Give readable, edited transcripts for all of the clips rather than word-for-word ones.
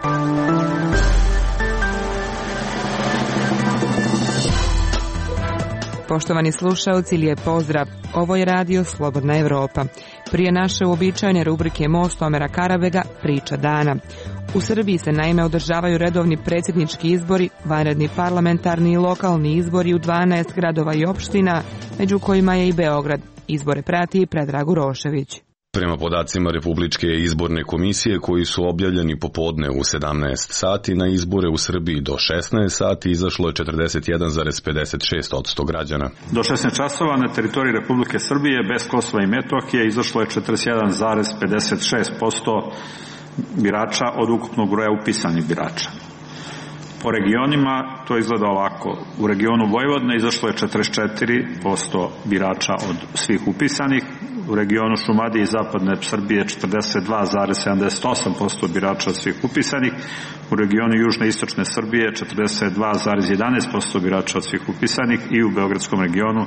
Poštovani slušalci, lijep pozdrav. Ovo je radio Slobodna Evropa. Prije naše uobičajene rubrike Most Omera Karabega, priča dana. U Srbiji se naime održavaju redovni predsjednički izbori, vanredni parlamentarni i lokalni izbori u 12 gradova i opština, među kojima je i Beograd. Izbore prati Predrag Urošević. Prema podacima Republičke izborne komisije koji su objavljeni popodne u 17 sati, na izbore u Srbiji do 16 sati izašlo je 41,56% građana. Do 16 časova na teritoriji Republike Srbije bez Kosova i Metohije izašlo je 41,56% birača od ukupnog broja upisanih birača. Po regionima to izgleda ovako. U regionu Vojvodine izašlo je 44% birača od svih upisanih, u regionu Šumadije i Zapadne Srbije 42,78% birača od svih upisanih, u regionu Južne i Istočne Srbije 42,11% birača od svih upisanih i u Beogradskom regionu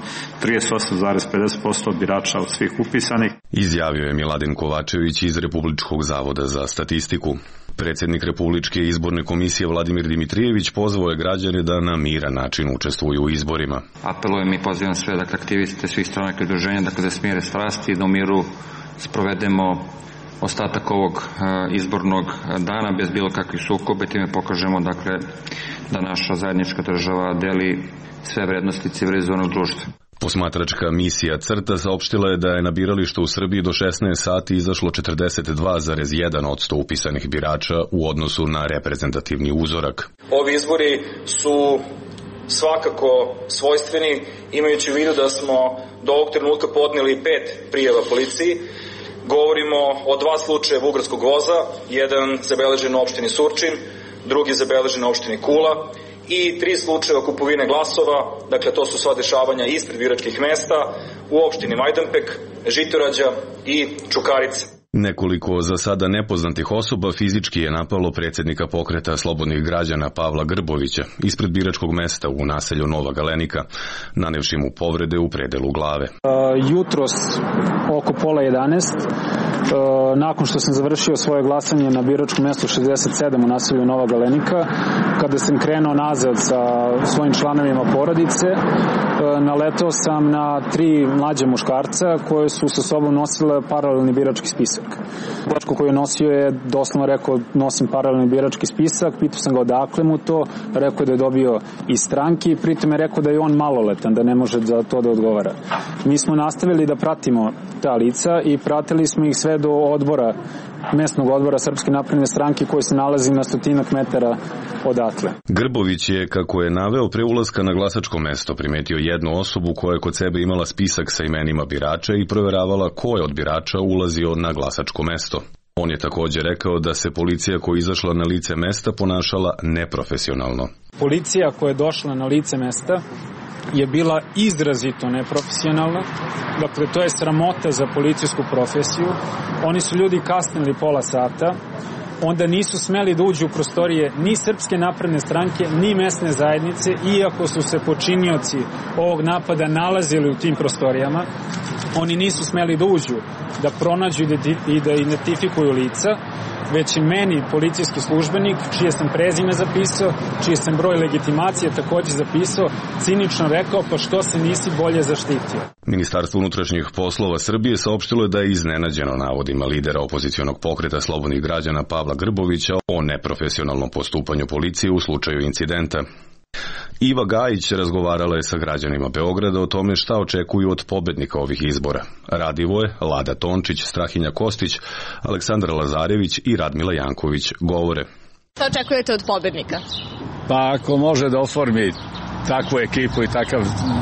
38,50% birača od svih upisanih. Izjavio je Miladin Kovačević iz Republičkog zavoda za statistiku. Predsjednik Republičke izborne komisije Vladimir Dimitrijević pozvao je građane da na miran način učestvuju u izborima. Apelujem i pozivam sve aktiviste svih stranaka i udruženja da smire strasti i da u miru sprovedemo ostatak ovog izbornog dana bez bilo kakvih sukoba i time pokažemo da naša zajednička država deli sve vrednosti civilizovanog društva. Posmatračka misija CRTA saopštila je da je na biralištu u Srbiji do 16 sati izašlo 42,1% upisanih birača u odnosu na reprezentativni uzorak. Ovi izbori su svakako svojstveni, imajući u vidu da smo do ovog trenutka podnijeli 5 prijava policiji. Govorimo o 2 slučaja bugarskog voza, jedan zabeležen u opštini Surčin, drugi zabeležen u opštini Kula i 3 slučaja kupovine glasova, dakle to su sva dešavanja ispred biračkih mesta u opštini Majdanpek, Žitorađa i Čukarica. Nekoliko za sada nepoznatih osoba fizički je napalo predsjednika pokreta slobodnih građana Pavla Grbovića ispred biračkog mesta u naselju Nova Galenika, nanevši mu povrede u predelu glave. Jutros oko 10:30, nakon što sam završio svoje glasanje na biračkom mestu 67 u naselju Nova Galenika, kada sam krenuo nazad sa svojim članovima porodice, naletao sam na 3 mlađe muškarca koje su sa sobom nosile paralelni birački spisak. Bačko koji je nosio je doslovno rekao nosim paralelni birački spisak, pitao sam ga odakle mu to, rekao je da je dobio iz stranke i pritom je rekao da je on maloletan, da ne može za to da odgovara. Mi smo nastavili da pratimo ta lica i pratili smo ih sve do mesnog odbora Srpske napredne stranke koji se nalazi na 100 metara odatle. Grbović je, kako je naveo, pre ulaska na glasačko mesto primetio jednu osobu koja je kod sebe imala spisak sa imenima birača i proveravala ko je od birača ulazio na glasačko mesto. On je također rekao da se policija koja je izašla na lice mesta ponašala neprofesionalno. Policija koja je došla na lice mesta je bila izrazito neprofesionalna. Dakle, to je sramota za policijsku profesiju. Oni su ljudi kasnili pola sata, onda nisu smeli da uđu u prostorije ni Srpske napredne stranke, ni mesne zajednice, iako su se počinioci ovog napada nalazili u tim prostorijama. Oni nisu smeli da uđu, da pronađu i da identifikuju lica, već i meni, policijski službenik, čije sam prezime zapisao, čije sam broj legitimacije također zapisao, cinično rekao, pa što se nisi bolje zaštitio. Ministarstvo unutrašnjih poslova Srbije saopštilo je da je iznenađeno navodima lidera opozicionog pokreta slobodnih građana Pavla Grbovića o neprofesionalnom postupanju policije u slučaju incidenta. Iva Gajić razgovarala je sa građanima Beograda o tome šta očekuju od pobednika ovih izbora. Radivoje, Lada Tončić, Strahinja Kostić, Aleksandar Lazarević i Radmila Janković govore. Šta očekujete od pobednika? Pa ako može da oformi takvu ekipu i takav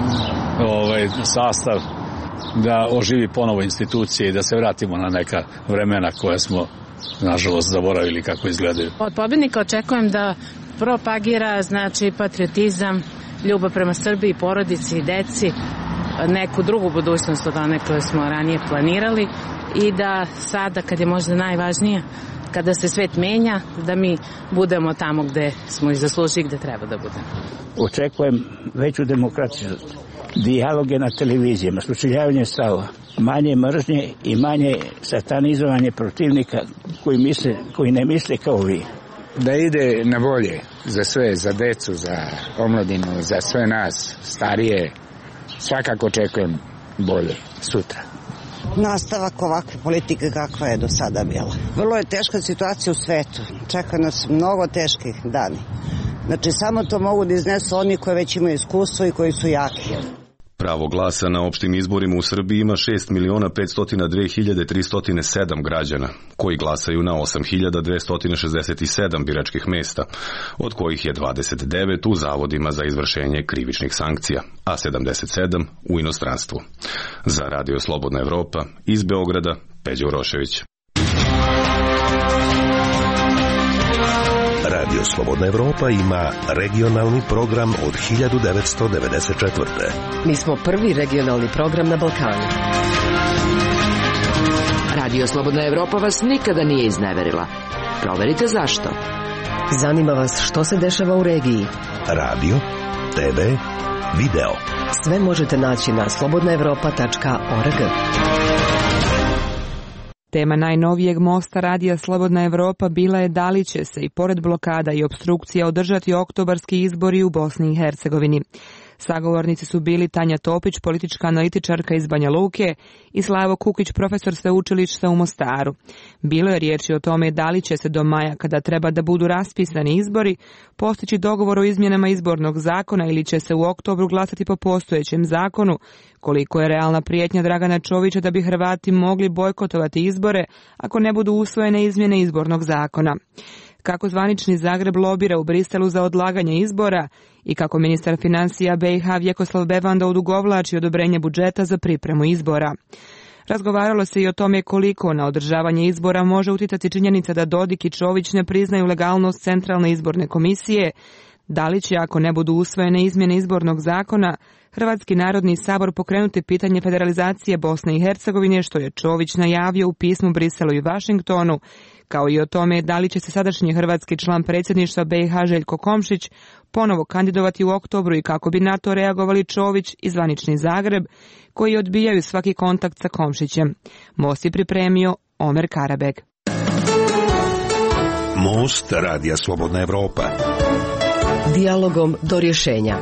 sastav, da oživi ponovo institucije i da se vratimo na neka vremena koja smo nažalost zaboravili kako izgledaju. Od pobednika očekujem da propagira, znači, patriotizam, ljubav prema Srbiji, porodici i deci, neku drugu budućnost od one koje smo ranije planirali i da sada, kad je možda najvažnije, kada se svet menja, da mi budemo tamo gde smo i zaslužili, gde treba da budemo. Očekujem veću demokraciju, dijaloge na televizijama, sučeljavanje stavova, manje mržnje i manje satanizovanje protivnika koji ne misle kao vi. da ide na bolje za sve, za decu, za omladinu, za sve nas, starije. Svakako očekujem bolje sutra. Nastavak ovakve politike kakva je do sada bila. Vrlo je teška situacija u svetu. Čeka nas mnogo teških dani. Znači, samo to mogu da iznesu oni koji već imaju iskustvo i koji su jaki. Pravo glasa na opštim izborima u Srbiji ima 6.502.307 građana, koji glasaju na 8.267 biračkih mesta, od kojih je 29 u zavodima za izvršenje krivičnih sankcija, a 77 u inostranstvu. Za Radio Slobodna Evropa, iz Beograda, Peđa Urošević. Radio Slobodna Evropa ima regionalni program od 1994. Mi smo prvi regionalni program na Balkanu. Radio Slobodna Evropa vas nikada nije izneverila. Proverite zašto. Zanima vas što se dešava u regiji. Radio, TV, video. Sve možete naći na slobodnaevropa.org. Tema najnovijeg mosta Radija Slobodna Evropa bila je da li će se i pored blokada i opstrukcija održati oktobarski izbori u Bosni i Hercegovini. Sagovornici su bili Tanja Topić, politička analitičarka iz Banja Luke, i Slavo Kukić, profesor sveučilišta u Mostaru. Bilo je riječi o tome da li će se do maja, kada treba da budu raspisani izbori, postići dogovor o izmjenama izbornog zakona ili će se u oktobru glasati po postojećem zakonu, koliko je realna prijetnja Dragana Čovića da bi Hrvati mogli bojkotovati izbore ako ne budu usvojene izmjene izbornog zakona. Kako zvanični Zagreb lobira u Briselu za odlaganje izbora i kako ministar financija BiH Vjekoslav Bevanda odugovlači odobrenje budžeta za pripremu izbora. Razgovaralo se i o tome koliko na održavanje izbora može utjecati činjenica da Dodik i Čović ne priznaju legalnost Centralne izborne komisije, da li će, ako ne budu usvojene izmjene izbornog zakona, Hrvatski narodni sabor pokrenuti pitanje federalizacije Bosne i Hercegovine, što je Čović najavio u pismu Briselu i Vašingtonu, kao i o tome da li će se sadašnji hrvatski član predsjedništva BiH Željko Komšić ponovo kandidovati u oktobru i kako bi na to reagovali Čović i zvanični Zagreb, koji odbijaju svaki kontakt sa Komšićem. Most je pripremio Omer Karabeg. Most Radija Slobodna Evropa. Dijalogom do rješenja.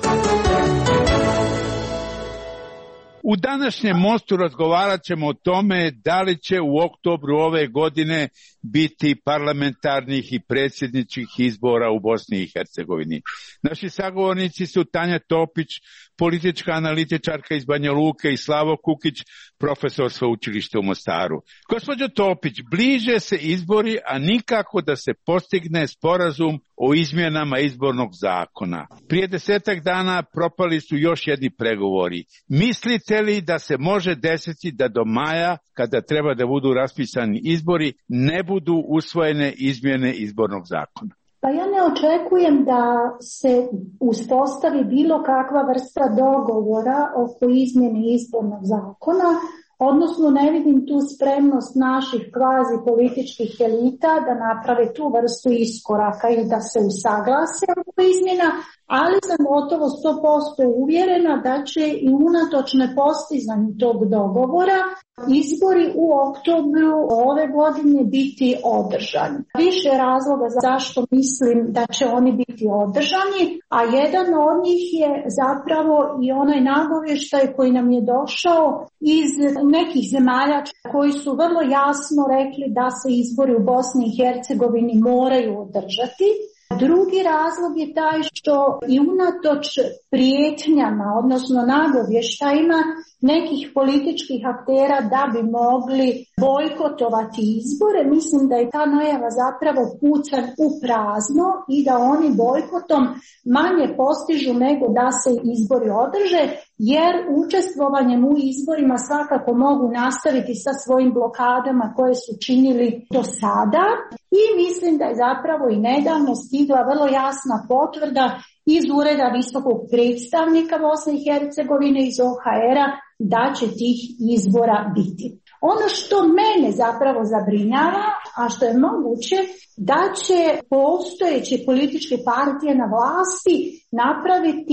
U današnjem mostu razgovarat ćemo o tome da li će u oktobru ove godine biti parlamentarnih i predsjedničkih izbora u Bosni i Hercegovini. Naši sagovornici su Tanja Topić, politička analitičarka iz Banja Luke, i Slavo Kukić, profesor sveučilišta u Mostaru. Gospođo Topić, bliže se izbori, a nikako da se postigne sporazum o izmjenama izbornog zakona. Prije 10 dana propali su još jedni pregovori. Mislite li da se može desiti da do maja, kada treba da budu raspisani izbori, ne budu usvojene izmjene izbornog zakona? Pa ja ne očekujem da se uspostavi bilo kakva vrsta dogovora oko izmjene izbornog zakona, odnosno ne vidim tu spremnost naših kvazi političkih elita da naprave tu vrstu iskoraka i da se usaglase oko izmjena, ali sam gotovo 100% uvjerena da će i unatoč nepostizanju tog dogovora izbori u oktobru ove godine biti održani. Više razloga zašto mislim da će oni biti održani, a jedan od njih je zapravo i onaj nagovještaj koji nam je došao iz nekih zemalja koji su vrlo jasno rekli da se izbori u Bosni i Hercegovini moraju održati. Drugi razlog je taj što i unatoč prijetnjama, odnosno nagovještajima nekih političkih aktera da bi mogli bojkotovati izbore, mislim da je ta najava zapravo pucanj u prazno i da oni bojkotom manje postižu nego da se izbori održe, jer učestvovanjem u izborima svakako mogu nastaviti sa svojim blokadama koje su činili do sada. I mislim da je zapravo i nedavno stigla vrlo jasna potvrda iz Ureda visokog predstavnika Bosne i Hercegovine iz OHR-a da će tih izbora biti. Ono što mene zapravo zabrinjava, a što je moguće, da će postojeće političke partije na vlasti napraviti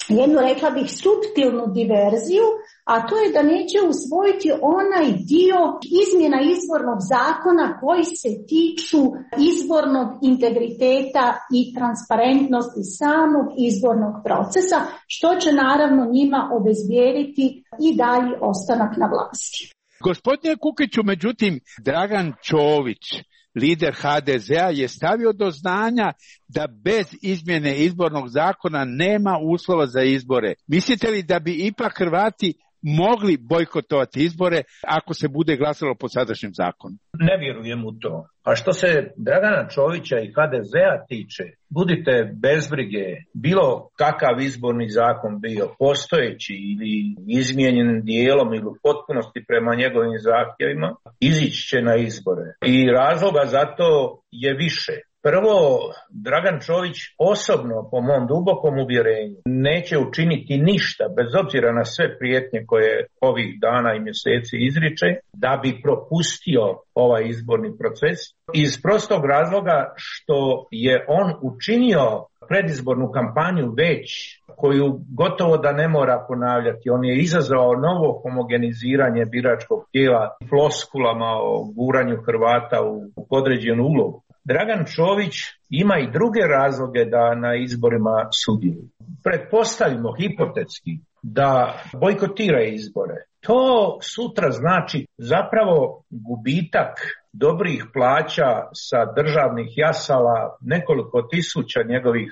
jednu, rekla bih, suptilnu diverziju, a to je da neće usvojiti onaj dio izmjena izbornog zakona koji se tiču izbornog integriteta i transparentnosti samog izbornog procesa, što će naravno njima obezbijediti i dalji ostanak na vlasti. Gospodine Kukiću, međutim, Dragan Čović, lider HDZ-a, je stavio do znanja da bez izmjene izbornog zakona nema uslova za izbore. Mislite li da bi ipak Hrvati mogli bojkotovati izbore ako se bude glasalo po sadašnjem zakonu? Ne vjerujem u to. A što se Dragana Čovića i HDZ-a tiče, budite bez brige, bilo kakav izborni zakon bio, postojeći ili izmijenjen dijelom ili u potpunosti prema njegovim zahtjevima, izići će na izbore. I razloga za to je više. Prvo, Dragan Čović osobno, po mom dubokom uvjerenju, neće učiniti ništa, bez obzira na sve prijetnje koje ovih dana i mjeseci izriče, da bi propustio ovaj izborni proces. Iz prostog razloga što je on učinio predizbornu kampanju već, koju gotovo da ne mora ponavljati. On je izazvao novo homogeniziranje biračkog tijela floskulama o guranju Hrvata u podređenu ulogu. Dragan Čović ima i druge razloge da na izborima sudjeluje. Pretpostavimo hipotetski da bojkotira izbore. To sutra znači zapravo gubitak dobrih plaća sa državnih jasala, nekoliko tisuća njegovih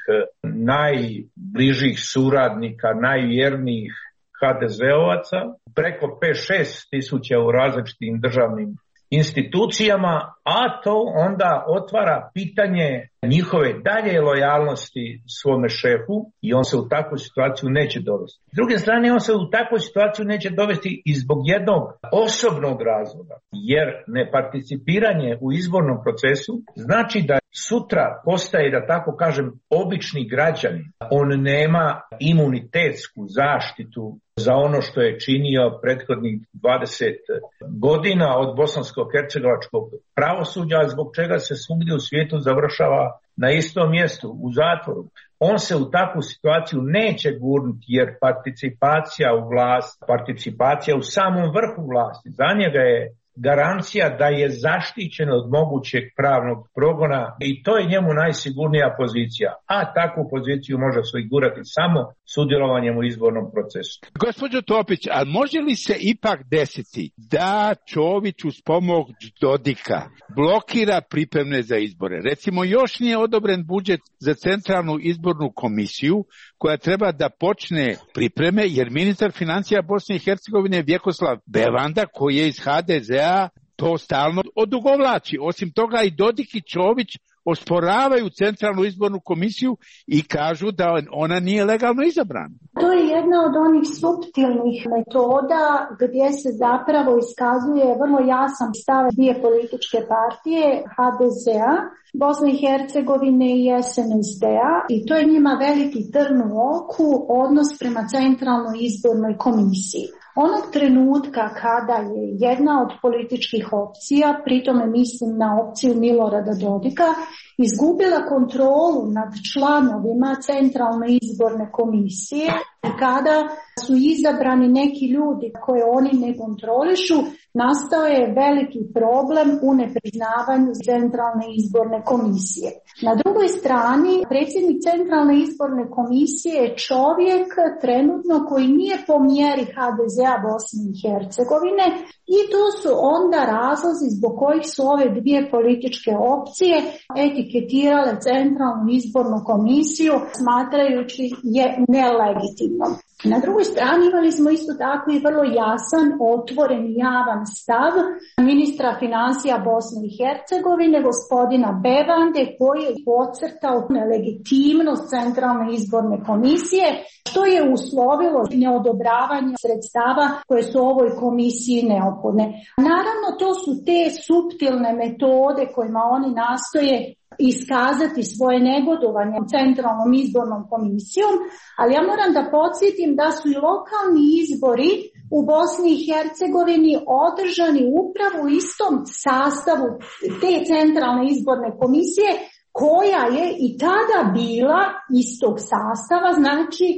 najbližih suradnika, najvjernijih HDZ-ovaca, preko 5-6 tisuća u različitim državnim institucijama, a to onda otvara pitanje njihove dalje lojalnosti svome šefu i on se u takvu situaciju neće dovesti. S druge strane, on se u takvu situaciju neće dovesti i zbog jednog osobnog razloga, jer neparticipiranje u izbornom procesu znači da sutra postaje, da tako kažem, obični građanin. On nema imunitetsku zaštitu za ono što je činio prethodnih 20 godina od bosansko-hercegovačkog pravosuđa, zbog čega se svugdje u svijetu završava na istom mjestu, u zatvoru. On se u takvu situaciju neće gurnuti jer participacija u vlast, participacija u samom vrhu vlasti, za njega je garancija da je zaštićen od mogućeg pravnog progona i to je njemu najsigurnija pozicija. A takvu poziciju može osigurati samo sudjelovanjem u izbornom procesu. Gospođo Topić, a može li se ipak desiti da Čović uz pomoć Dodika blokira pripreme za izbore? Recimo, još nije odobren budžet za Centralnu izbornu komisiju koja treba da počne pripreme, jer ministar financija Bosne i Hercegovine Vjekoslav Bevanda, koji je iz HDZ-a, to stalno odugovlači. Osim toga i Dodik i Čović osporavaju Centralnu izbornu komisiju i kažu da ona nije legalno izabrana. To je jedna od onih suptilnih metoda gdje se zapravo iskazuje vrlo jasan stav dvije političke partije, HDZ-a, Bosne i Hercegovine i SNSD-a, i to je njima veliki trn u oku odnos prema Centralnoj izbornoj komisiji. Onog trenutka kada je jedna od političkih opcija, pritome mislim na opciju Milorada Dodika, izgubila kontrolu nad članovima Centralne izborne komisije i kada su izabrani neki ljudi koje oni ne kontrolišu, nastao je veliki problem u nepriznavanju Centralne izborne komisije. Na drugoj strani, predsjednik Centralne izborne komisije je čovjek trenutno koji nije po mjeri HDZ-a Bosne i Hercegovine i to su onda razlozi zbog kojih su ove dvije političke opcije etiketirale Centralnu izbornu komisiju smatrajući je nelegitimnom. Na drugoj strani imali smo isto tako i vrlo jasan, otvoren i javan stav ministra financija Bosne i Hercegovine, gospodina Bevande, koji je podcrtao nelegitimnost Centralne izborne komisije, što je uslovilo neodobravanje sredstava koje su ovoj komisiji neophodne. Naravno, to su te suptilne metode kojima oni nastoje iskazati svoje negodovanje Centralnom izbornom komisijom, ali ja moram da podsjetim da su i lokalni izbori u Bosni i Hercegovini održani upravo u istom sastavu te Centralne izborne komisije, koja je i tada bila istog sastava, znači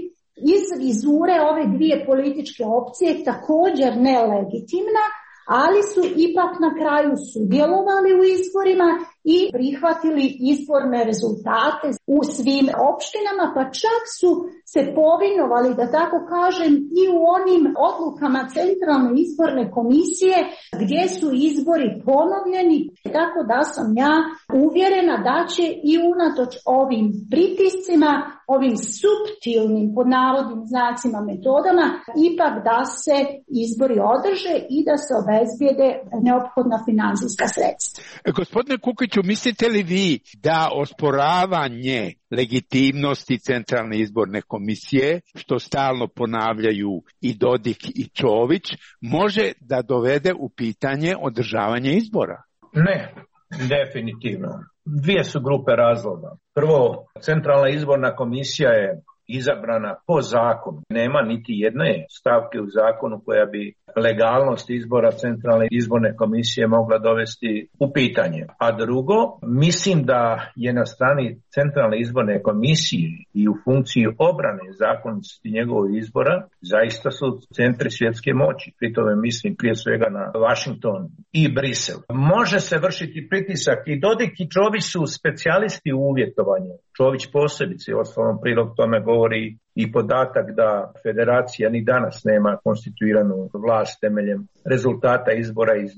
iz vizure ove dvije političke opcije također nelegitimna, ali su ipak na kraju sudjelovali u izborima i prihvatili izborne rezultate u svim opštinama, pa čak su se povinovali, da tako kažem, i u onim odlukama Centralne izborne komisije gdje su izbori ponovljeni, tako da sam ja uvjerena da će i unatoč ovim pritiscima, ovim suptilnim, pod navodnim znacima, metodama, ipak da se izbori održe i da se obezbijede neophodna financijska sredstva. Gospodine Kukiću, mislite li vi da osporavanje legitimnosti Centralne izborne komisije, što stalno ponavljaju i Dodik i Čović, može da dovede u pitanje održavanje izbora? Ne, definitivno. Dvije su grupe razloga. Prvo, Centralna izborna komisija je izabrana po zakonu. Nema niti jedne stavke u zakonu koja bi legalnost izbora Centralne izborne komisije mogla dovesti u pitanje. A drugo, mislim da je na strani Centralne izborne komisije i u funkciji obrane zakonitosti njegovog izbora zaista su centri svjetske moći. Pri tome mislim prije svega na Washington i Brisel. Može se vršiti pritisak i Dodik i Čović su specijalisti u uvjetovanju. Čović posebice, ostalom prilog tome govori i podatak da federacija ni danas nema konstituiranu vlast temeljem rezultata izbora iz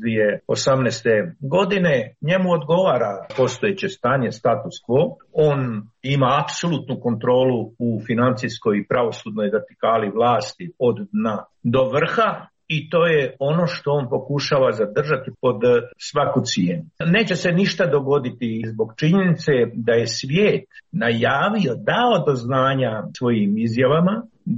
2018. godine. Njemu odgovara postojeće stanje, status quo. On ima apsolutnu kontrolu u financijskoj i pravosudnoj vertikali vlasti od dna do vrha. I to je ono što on pokušava zadržati pod svaku cijenu. Neće se ništa dogoditi zbog činjenice da je svijet najavio, dao do znanja svojim izjavama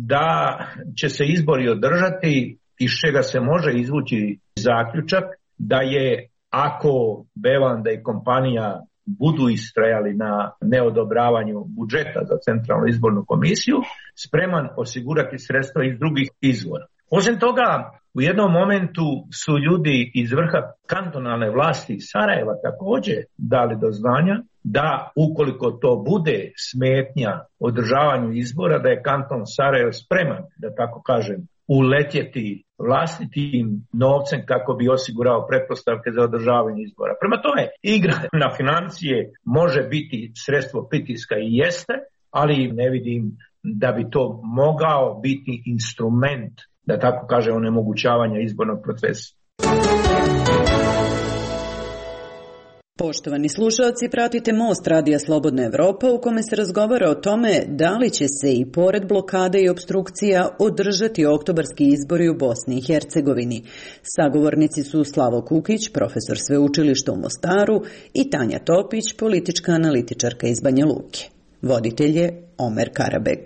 da će se izbori održati, iz čega se može izvući zaključak da je, ako Bevanda i kompanija budu istrajali na neodobravanju budžeta za Centralnu izbornu komisiju, spreman osigurati sredstva iz drugih izvora. Osim toga, u jednom momentu su ljudi iz vrha kantonalne vlasti iz Sarajeva također dali do znanja da ukoliko to bude smetnja održavanju izbora, da je kanton Sarajevo spreman, da tako kažem, uletjeti vlastitim novcem kako bi osigurao pretpostavke za održavanje izbora. Prema tome, igra na financije može biti sredstvo pritiska i jeste, ali ne vidim da bi to mogao biti instrument, da tako kaže, onemogućavanja izbornog procesa. Poštovani slušalci, pratite Most Radija Slobodna Evropa u kome se razgovara o tome da li će se i pored blokade i opstrukcija održati oktobarski izbori u Bosni i Hercegovini. Sagovornici su Slavo Kukić, profesor sveučilišta u Mostaru, i Tanja Topić, politička analitičarka iz Banja Luke. Voditelj je Omer Karabeg.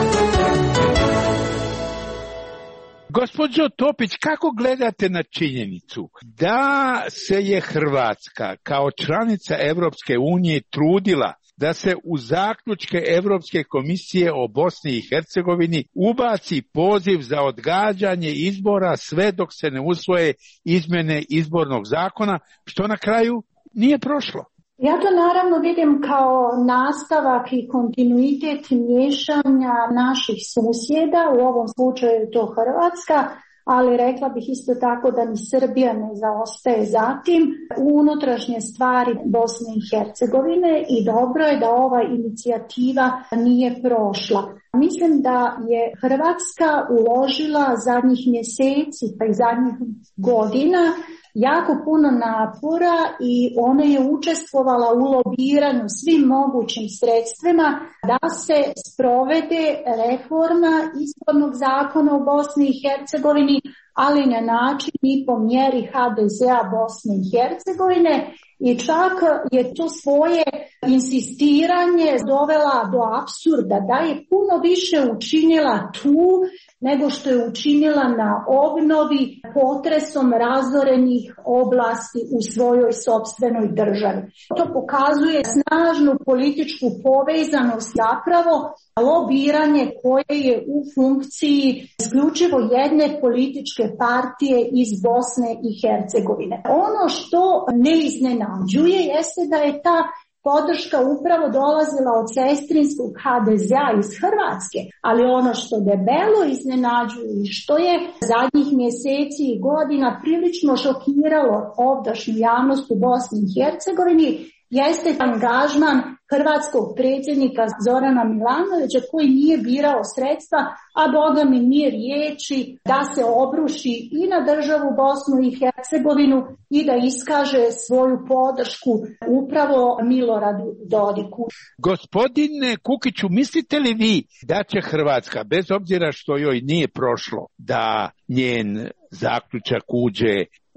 Gospođo Topić, kako gledate na činjenicu da se je Hrvatska kao članica Evropske unije trudila da se u zaključke Evropske komisije o Bosni i Hercegovini ubaci poziv za odgađanje izbora sve dok se ne usvoje izmjene izbornog zakona, što na kraju nije prošlo? Ja to naravno vidim kao nastavak i kontinuitet miješanja naših susjeda, u ovom slučaju je to Hrvatska, ali rekla bih isto tako da ni Srbija ne zaostaje zatim u unutrašnje stvari Bosne i Hercegovine i dobro je da ova inicijativa nije prošla. Mislim da je Hrvatska uložila zadnjih mjeseci pa i zadnjih godina jako puno napora i ona je učestvovala u lobiranju svim mogućim sredstvima da se sprovede reforma izbornog zakona u Bosni i Hercegovini, ali na način i po mjeri HDZ-a Bosne i Hercegovine, i čak je to svoje insistiranje dovela do apsurda da je puno više učinila tu nego što je učinila na obnovi potresom razorenih oblasti u svojoj sopstvenoj državi. To pokazuje snažnu političku povezanost, zapravo lobiranje koje je u funkciji isključivo jedne političke partije iz Bosne i Hercegovine. Ono što ne iznenađuje jeste da je ta podrška upravo dolazila od sestrinskog HDZ-a iz Hrvatske, ali ono što debelo iznenađuje i što je zadnjih mjeseci i godina prilično šokiralo ovdašnju javnost u Bosni i Hercegovini jeste angažman hrvatskog predsjednika Zorana Milanovića koji nije birao sredstva, a boga mi nije riječi da se obruši i na državu Bosnu i Hercegovinu i da iskaže svoju podršku upravo Miloradu Dodiku. Gospodine Kukiću, mislite li vi da će Hrvatska, bez obzira što joj nije prošlo, da njen zaključak uđe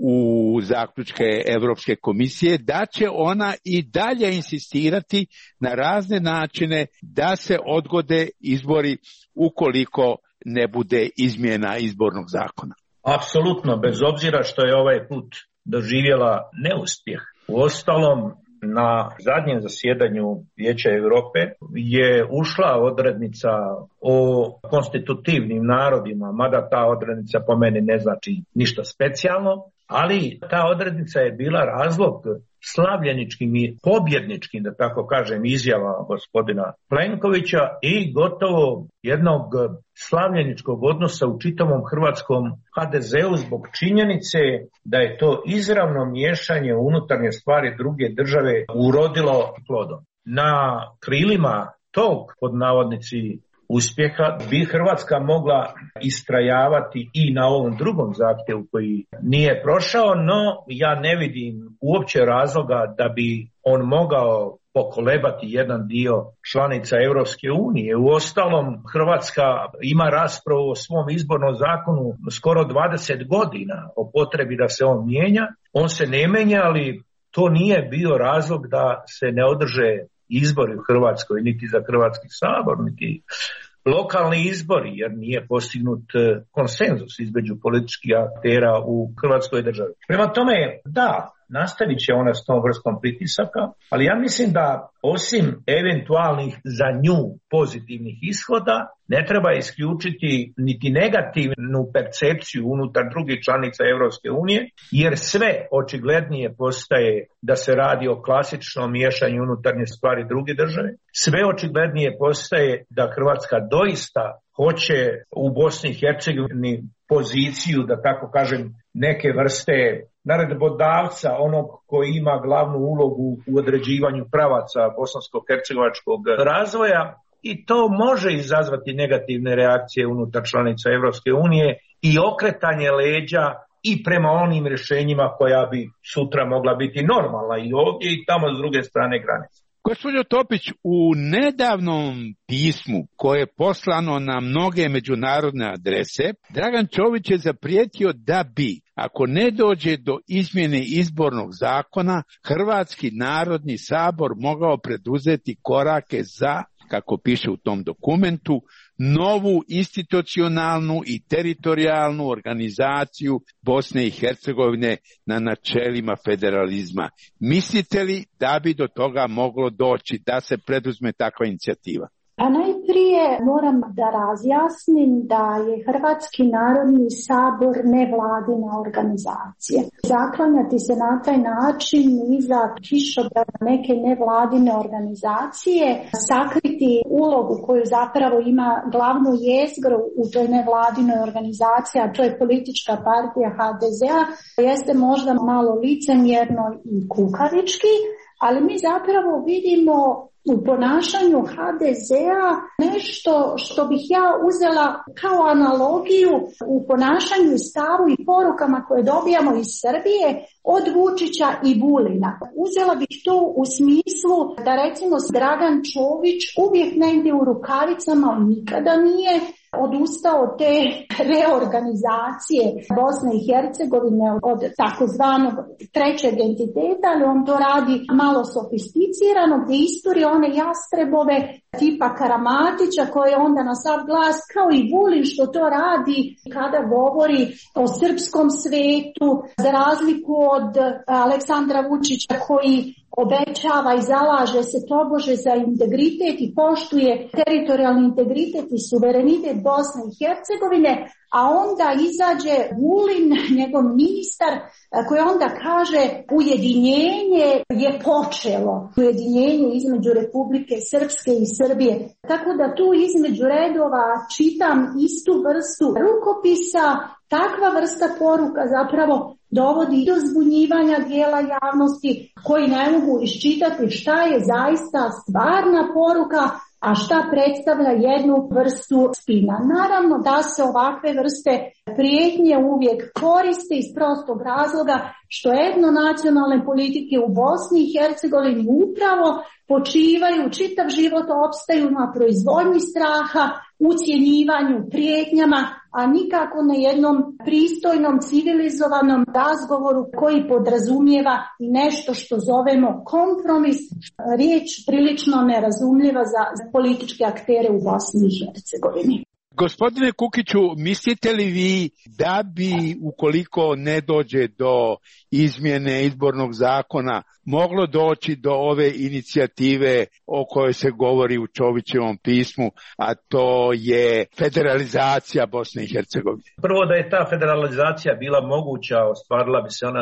u zaključke Europske komisije, da će ona i dalje insistirati na razne načine da se odgode izbori ukoliko ne bude izmjena izbornog zakona? Apsolutno, bez obzira što je ovaj put doživjela neuspjeh. Uostalom, na zadnjem zasjedanju Vijeća Europe je ušla odrednica o konstitutivnim narodima, mada ta odrednica po meni ne znači ništa specijalno, ali ta odrednica je bila razlog slavljeničkim i pobjedničkim, da tako kažem, izjava gospodina Plenkovića i gotovo jednog slavljeničkog odnosa u čitavom hrvatskom HDZ-u zbog činjenice da je to izravno miješanje u unutarnje stvari druge države urodilo plodom. Na krilima tog, pod navodnici, uspjeha bi Hrvatska mogla istrajavati i na ovom drugom zahtjevu koji nije prošao, no ja ne vidim uopće razloga da bi on mogao pokolebati jedan dio članica Europske unije. Uostalom, Hrvatska ima raspravu o svom izbornom zakonu skoro 20 godina o potrebi da se on mijenja. On se ne mijenja, ali to nije bio razlog da se ne održe izbori u Hrvatskoj, niti za Hrvatski sabor, niti lokalni izbori, jer nije postignut konsenzus između političkih aktera u Hrvatskoj državi. Prema tome, da, nastavit će ona s tom vrstom pritisaka, ali ja mislim da osim eventualnih za nju pozitivnih ishoda, ne treba isključiti niti negativnu percepciju unutar drugih članica Europske unije, jer sve očiglednije postaje da se radi o klasičnom miješanju unutarnje stvari druge države. Sve očiglednije postaje da Hrvatska doista hoće u Bosni i Hercegovini poziciju, da tako kažem, neke vrste naredbodavca, onog koji ima glavnu ulogu u određivanju pravaca bosansko-hercegovačkog razvoja, i to može izazvati negativne reakcije unutar članica Europske unije i okretanje leđa i prema onim rješenjima koja bi sutra mogla biti normalna i ovdje i tamo s druge strane granice. Gospođo Topić, u nedavnom pismu koje je poslano na mnoge međunarodne adrese, Dragan Čović je zaprijetio da bi, ako ne dođe do izmjene izbornog zakona, Hrvatski narodni sabor mogao preduzeti korake za, kako piše u tom dokumentu, novu institucionalnu i teritorijalnu organizaciju Bosne i Hercegovine na načelima federalizma. Mislite li da bi do toga moglo doći da se preduzme takva inicijativa? A najprije moram da razjasnim da je Hrvatski narodni sabor nevladina organizacija. Zaklanjati se na taj način iza kišobrana neke nevladine organizacije, sakriti ulogu koju zapravo ima glavnu jezgru u toj nevladinoj organizaciji, a to je politička partija HDZ-a, jeste možda malo licemjerno i kukavički, ali mi zapravo vidimo u ponašanju HDZ-a nešto što bih ja uzela kao analogiju u ponašanju i stavu i porukama koje dobijamo iz Srbije od Vučića i Vulina. Uzela bih to u smislu da recimo Dragan Čović uvijek negdje u rukavicama, nikada nije odustao od te reorganizacije Bosne i Hercegovine od takozvanog trećeg entiteta, ali on to radi malo sofisticirano, gdje isturi one jastrebove tipa Karamatića koji onda na sav glas kao i Vulin što to radi kada govori o srpskom svetu, za razliku od Aleksandra Vučića koji obećava i zalaže se tobože za integritet i poštuje teritorijalni integritet i suverenitet Bosne i Hercegovine, a onda izađe Vulin, njegov ministar, koji onda kaže ujedinjenje je počelo, ujedinjenje između Republike Srpske i Srbije. Tako da tu između redova čitam istu vrstu rukopisa. Takva vrsta poruka zapravo dovodi do zbunjivanja dijela javnosti koji ne mogu iščitati šta je zaista stvarna poruka, a šta predstavlja jednu vrstu spina. Naravno da se ovakve vrste prijetnje uvijek koriste iz prostog razloga što etnonacionalne politike u Bosni i Hercegovini upravo počivaju, čitav život opstaju na proizvodnji straha, ucjenjivanju, prijetnjama, a nikako na jednom pristojnom, civilizovanom razgovoru koji podrazumijeva i nešto što zovemo kompromis, riječ prilično nerazumljiva za političke aktere u Bosni i Hercegovini. Gospodine Kukiću, mislite li vi da bi, ukoliko ne dođe do izmjene izbornog zakona, moglo doći do ove inicijative o kojoj se govori u Čovićevom pismu, a to je federalizacija Bosne i Hercegovine? Prvo, da je ta federalizacija bila moguća, ostvarila bi se ona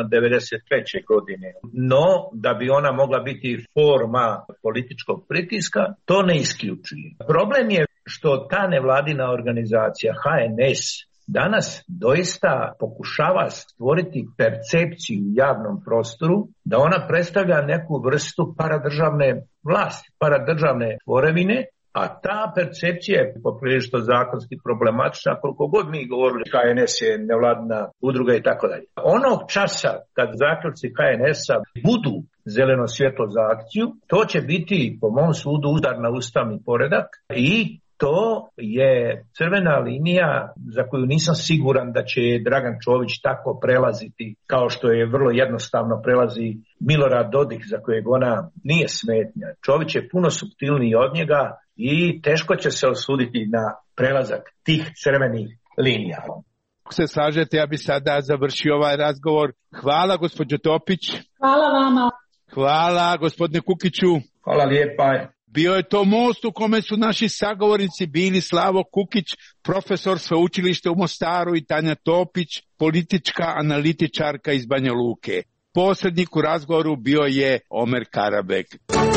93. godine. No, da bi ona mogla biti forma političkog pritiska, to ne isključuje. Problem je što ta nevladina organizacija HNS danas doista pokušava stvoriti percepciju u javnom prostoru da ona predstavlja neku vrstu paradržavne vlasti, paradržavne tvorevine, a ta percepcija je poprilično zakonski problematična, koliko god mi govorili HNS je nevladina udruga i tako dalje. Onog časa kad zaključci HNS-a budu zeleno svjetlo za akciju, to će biti po mom sudu udar na ustavni poredak i to je crvena linija za koju nisam siguran da će Dragan Čović tako prelaziti kao što je vrlo jednostavno prelazi Milorad Dodik za kojeg ona nije smetnja. Čović je puno suptilniji od njega i teško će se osuditi na prelazak tih crvenih linija. Ako se slažete, ja bi sada završio ovaj razgovor. Hvala gospođo Topić. Hvala vama. Hvala gospodine Kukiću. Hvala lijepa. Bio je to most u kome su naši sagovornici bili Slavo Kukić, profesor sveučilišta u Mostaru, i Tanja Topić, politička analitičarka iz Banja Luke. Posrednik u razgovoru bio je Omer Karabek.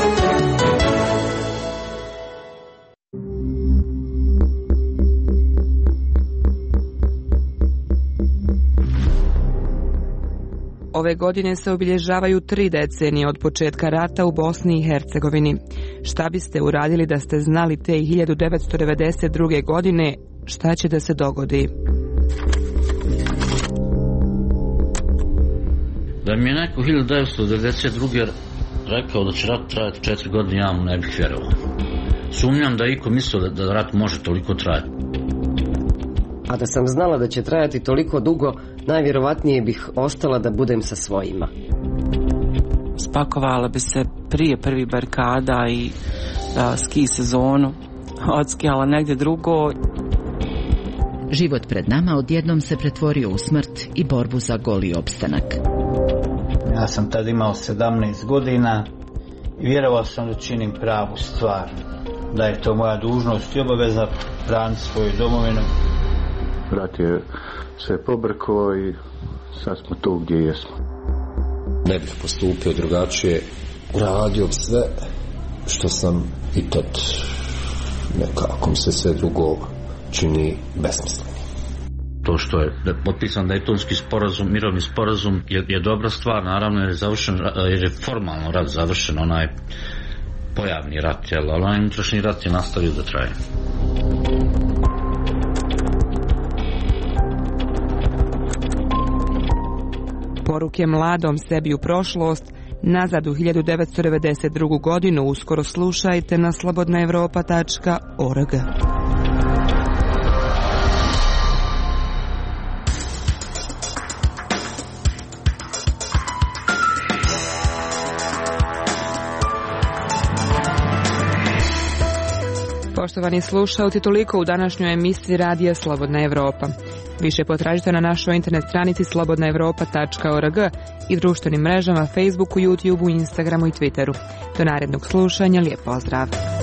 Ove godine se obilježavaju 3 decenije od početka rata u Bosni i Hercegovini. Šta biste uradili da ste znali te 1992. godine šta će da se dogodi? Da mi je neko 1992. rekao da će rat trajati 4 godine, ja mu ne bih vjerovao. Sumnjam da iko mislio da rat može toliko trajati. A da sam znala da će trajati toliko dugo, najvjerovatnije bih ostala da budem sa svojima. Spakovala bi se prije prvih barikada i ski sezonu odskijala negdje drugo. Život pred nama odjednom se pretvorio u smrt i borbu za goli opstanak. Ja sam tad imao 17 godina i vjerovao sam da činim pravu stvar, da je to moja dužnost i obaveza braniti svoju domovinu. Rat je sve pobrkao i sad smo tu gdje jesmo. Ne bih postupio drugačije, radio sve što sam i tad nekako se sve drugo čini besmislenim. To što je potpisan Dejtonski sporazum, mirovni sporazum je dobra stvar, naravno jer je formalno rat završen, onaj pojavni rat, ali onaj unutrašnji rat je nastavio da traje. Poruke mladom sebi u prošlost, nazad u 1992. godinu, uskoro slušajte na slobodnaevropa.org. Poštovani slušalci, toliko u današnjoj emisiji Radija Slobodna Evropa. Više potražite na našoj internet stranici slobodnaevropa.org i društvenim mrežama Facebooku, YouTubeu, Instagramu i Twitteru. Do narednog slušanja, lijep pozdrav!